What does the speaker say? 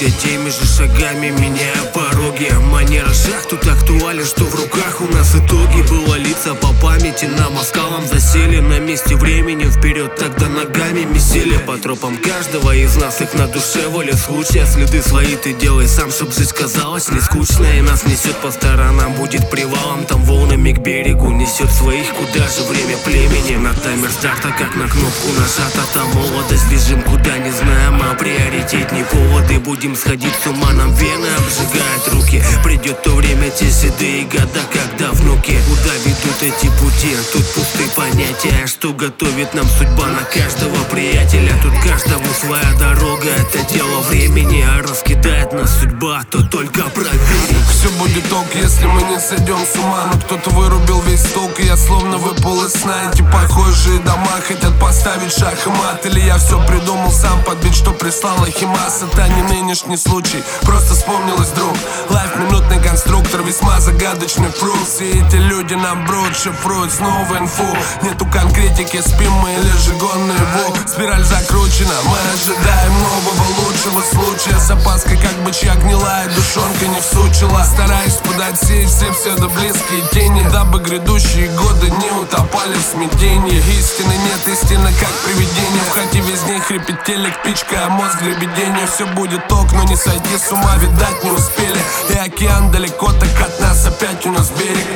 все теми же шагами, меняя пороги. Манера шаг тут актуален, что в руках у нас итоги. Было лица по памяти, нам оскалом засели. На месте времени вперед, тогда ногами месили. По тропам каждого из нас, их на душе воля случая. Следы свои ты делай сам, чтоб жизнь казалась не скучной. И нас несет по сторонам, будет привалом. Там волнами к берегу несет своих, куда же время племени. На таймер старта, как на кнопку нажата. Там молодость, бежим куда не знаем, а приоритет не поводы. Будем сходить с ума, нам вены обжигают руки. Придет то время, те седые года, когда внуки. Куда ведут эти пути? Тут пустые понятия. Что готовит нам судьба на каждого приятеля? Тут каждому своя дорога, это дело времени. А раскидает нас судьба, то только проверить. Все будет ок, если мы не сойдем с ума. Но кто-то вырубил весь ток, и я словно выпал из сна. Эти похожие дома хотят поставить шах и мат. Или я все придумал сам под бит, что прислала Химас. Это не нынешний случай, просто вспомнилось вдруг. Лайф минутный конструктор, весьма загадочный фрукт. Все эти люди нам брут, шифруют снова инфу. Нету конкретики, спим мы или же гонный ву. Спираль закручена, мы ожидаем нового лучшего случая. С опаской, как бы чья гнилая душонка не всучила. Стараюсь подать все до близкие тени, дабы грядущие годы не утопали в смятении. Истины нет, истина как привидение. В хате весь день хрипит телек, пичка, а мозг дребедение. Все будет ок, но не сойти с ума, видать не успели. И океан далеко, так от нас опять у нас берег.